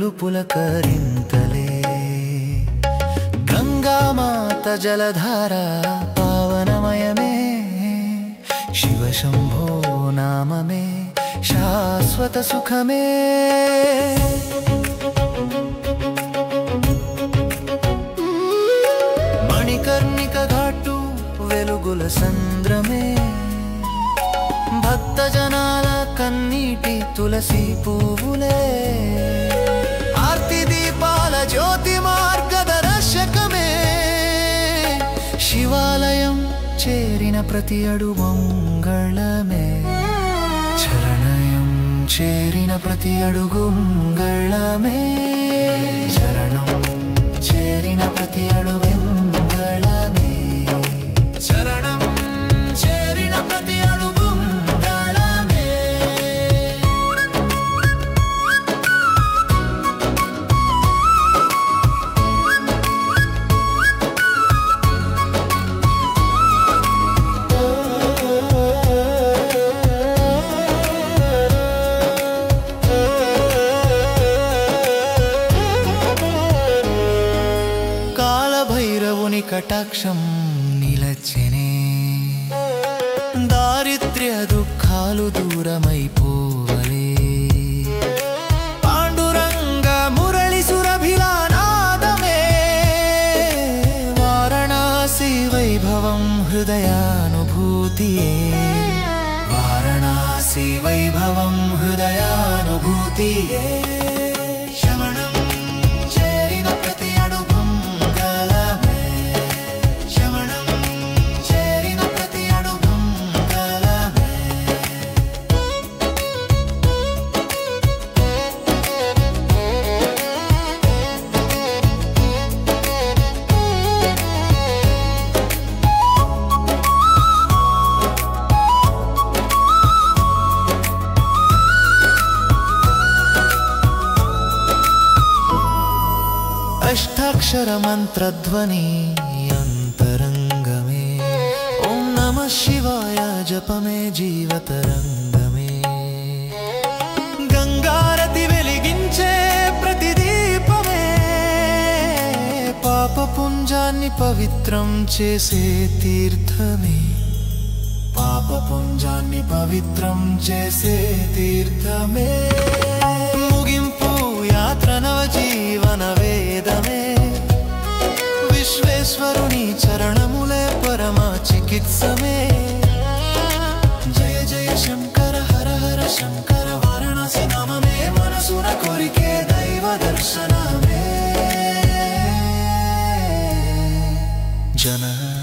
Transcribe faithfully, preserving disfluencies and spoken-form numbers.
వెలుగులు పులకరింతలే గంగామాత జలధార పావనమయమే శివ శంభో నామమే శాశ్వత సుఖమే మణికర్ణిక ఘాటు వెలుగుల సంద్రమే భక్త జనాల కన్నీటి తులసి పువ్వులే ఆర్తి దీపాల జ్యోతి మార్గదర్శకమే శివాలయం చేరిన ప్రతి అడుగు మంగళమే చరణయం చేరిన ప్రతి అడుగు మంగళమే చరణం చేరిన ప్రతి అడుగు మంగళమే చరణం చేరిన ప్రతి అడుగు మంగళమే కాలభైరవుని కటాక్షం నిలచెనే దారిద్ర్య దుఃఖాలు దూరమైపోవలే పాండురంగ మురళి సురభిలానాదమే వారణాసి వైభవం హృదయానుభూతియే వారణాసి వైభవం హృదయానుభూతియే శమణం చేరిన ప్రతి అడుగు మంగళమే శమణం చేరిన ప్రతి అడుగు మంగళమే అష్టాక్షర మంత్రధ్వని అంతరంగమే ఓం నమః శివాయ జపమే జీవతరంగమే గంగారతి వెలిగించే ప్రతి దీపమే పాపపుంజాన్ని పవిత్రం చేసే తీర్థమే పాపపుంజాన్ని పవిత్రం చేసే తీర్థమే ముగింపు యాత్ర నవజీవన వేదమే విశ్వేశ్వరుని చరణములే పరమ చికిత్సమే జయ జయ శంకర హర హర శంకర వారణాసి నామమే మనసున కోరికే దైవ దర్శనమే జన